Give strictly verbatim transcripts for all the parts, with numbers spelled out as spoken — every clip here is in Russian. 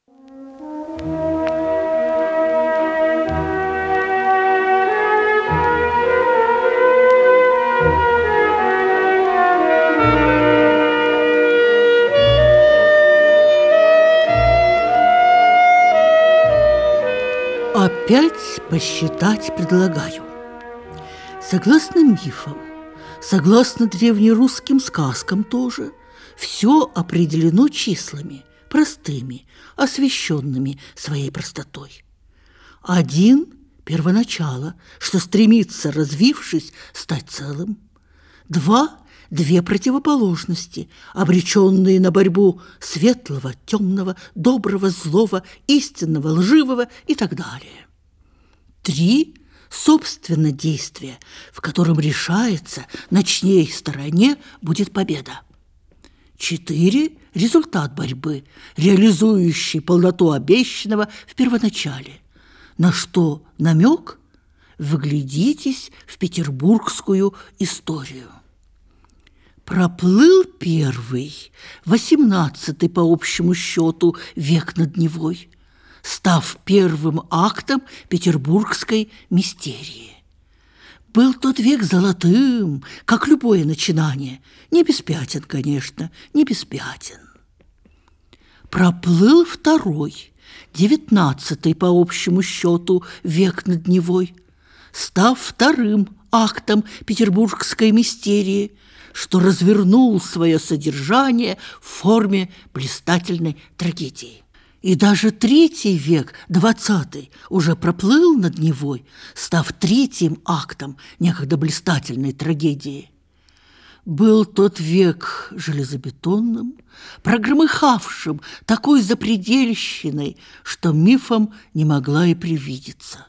Опять посчитать предлагаю. Согласно мифам, согласно древнерусским сказкам тоже, все определено числами, простыми, освещенными своей простотой. Один – первоначало, что стремится, развившись, стать целым. Два – две противоположности, обреченные на борьбу светлого, темного, доброго, злого, истинного, лживого и так далее. Три – собственно действие, в котором решается, на чьей стороне будет победа. Четыре – результат борьбы, реализующий полноту обещанного в первоначале. На что намек? Вглядитесь в петербургскую историю. Проплыл первый, восемнадцатый по общему счету век над Невой, став первым актом петербургской мистерии. Был тот век золотым, как любое начинание, не без пятен, конечно, не без пятен. Проплыл второй, девятнадцатый по общему счету век над Невой, став вторым актом петербургской мистерии, что развернул свое содержание в форме блистательной трагедии. И даже третий век, двадцатый, уже проплыл над Невой, став третьим актом некогда блистательной трагедии. Был тот век железобетонным, прогромыхавшим такой запредельщиной, что мифом не могла и привидеться.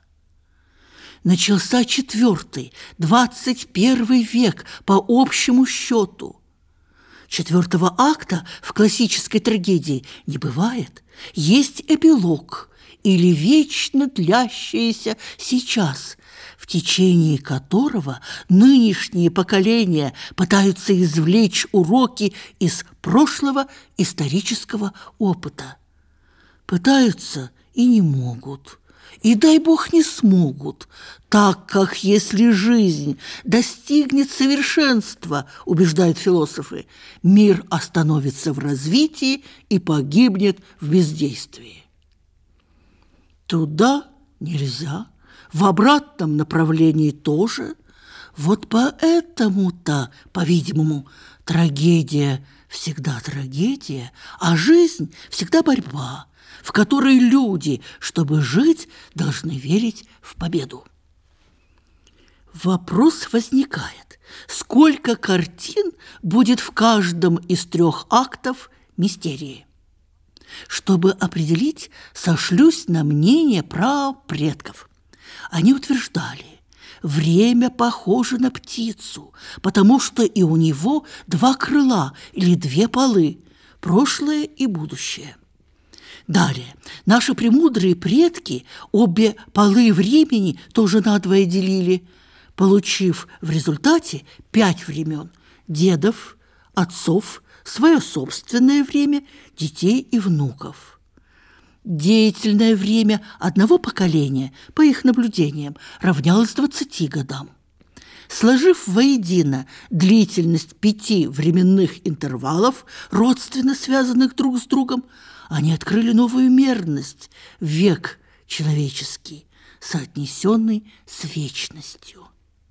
Начался четвертый, двадцать первый век по общему счету. Четвертого акта в классической трагедии не бывает. Есть эпилог или вечно длящееся сейчас, в течение которого нынешние поколения пытаются извлечь уроки из прошлого исторического опыта. Пытаются и не могут. И, дай Бог, не смогут, так как если жизнь достигнет совершенства, убеждают философы, мир остановится в развитии и погибнет в бездействии. Туда нельзя, в обратном направлении тоже. Вот поэтому-то, по-видимому, трагедия всегда трагедия, а жизнь всегда борьба, в которой люди, чтобы жить, должны верить в победу. Вопрос возникает: сколько картин будет в каждом из трех актов мистерии? Чтобы определить, сошлюсь на мнение прапредков. Они утверждали: время похоже на птицу, потому что и у него два крыла или две полы, прошлое и будущее. Далее, наши премудрые предки обе полы времени тоже надвое делили, получив в результате пять времен – дедов, отцов, свое собственное время, детей и внуков. Деятельное время одного поколения, по их наблюдениям, равнялось двадцати годам. Сложив воедино длительность пяти временных интервалов, родственно связанных друг с другом, они открыли новую мерность – век человеческий, соотнесенный с вечностью.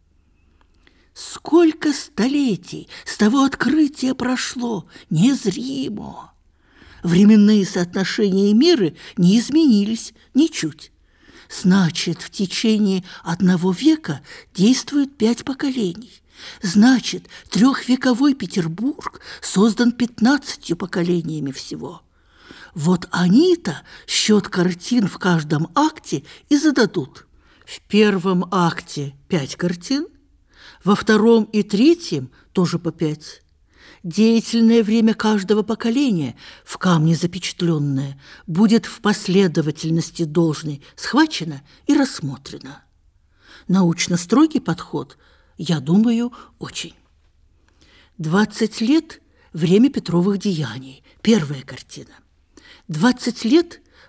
Сколько столетий с того открытия прошло, незримо. Временные соотношения мира не изменились ничуть. Значит, в течение одного века действует пять поколений. Значит, трехвековой Петербург создан пятнадцатью поколениями всего. Вот они-то счет картин в каждом акте и зададут. В первом акте пять картин, во втором и третьем тоже по пять. Деятельное время каждого поколения, в камне запечатленное, будет в последовательности должной схвачено и рассмотрено. Научно строгий подход, я думаю, очень. Двадцать лет – время Петровых деяний, первая картина. Двадцать лет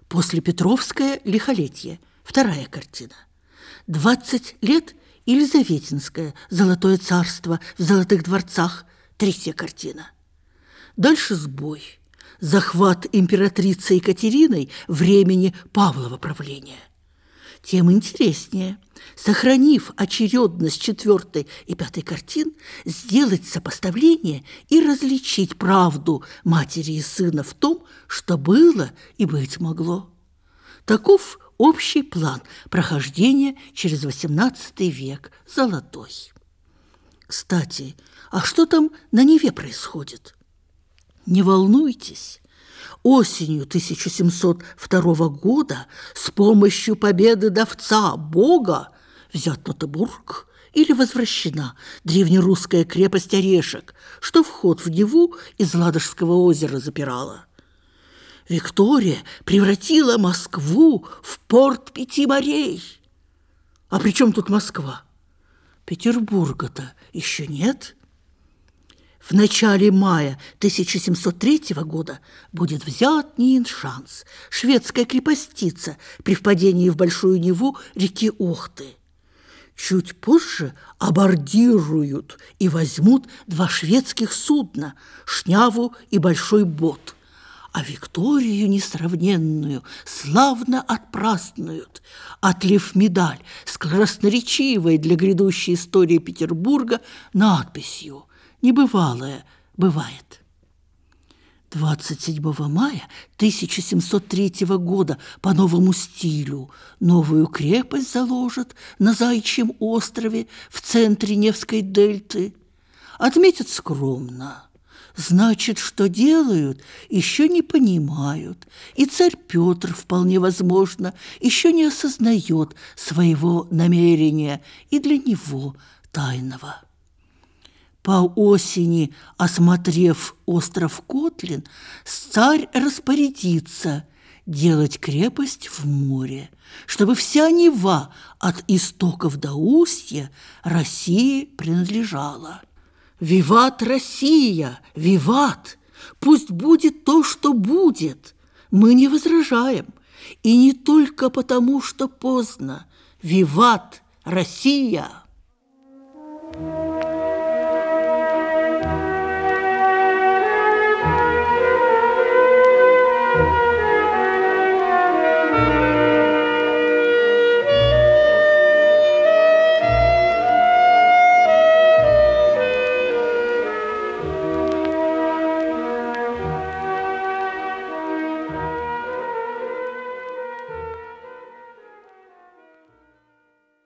Послепетровское лихолетие, вторая картина. Двадцать лет Елизаветинское золотое царство в золотых дворцах, третья картина. Дальше сбой, захват императрицы Екатериной времени Павлова правления. Тем интереснее, сохранив очередность четвертой и пятой картин, сделать сопоставление и различить правду матери и сына в том, что было и быть могло. Таков общий план прохождения через восемнадцатый век золотой. Кстати, а что там на Неве происходит? Не волнуйтесь. Осенью тысяча семьсот второго года с помощью победы давца Бога взят Тотебург или возвращена древнерусская крепость Орешек, что вход в Неву из Ладожского озера запирала. Виктория превратила Москву в порт пяти морей. А при чем тут Москва? Петербурга-то еще нет. В начале мая тысяча семьсот третьего года будет взят Ниншанс, шведская крепостица при впадении в Большую Неву реки Охты. Чуть позже абордируют и возьмут два шведских судна – Шняву и Большой Бот. А Викторию несравненную славно отпразднуют, отлив медаль с красноречивой для грядущей истории Петербурга надписью «Небывалое бывает». двадцать седьмого мая тысяча семьсот третьего года по новому стилю новую крепость заложат на Заячьем острове в центре Невской дельты. Отметят скромно. Значит, что делают, еще не понимают, и царь Петр, вполне возможно, еще не осознает своего намерения и для него тайного. По осени, осмотрев остров Котлин, царь распорядится делать крепость в море, чтобы вся Нева от истоков до устья России принадлежала. «Виват Россия! Виват! Пусть будет то, что будет! Мы не возражаем, и не только потому, что поздно! Виват Россия!»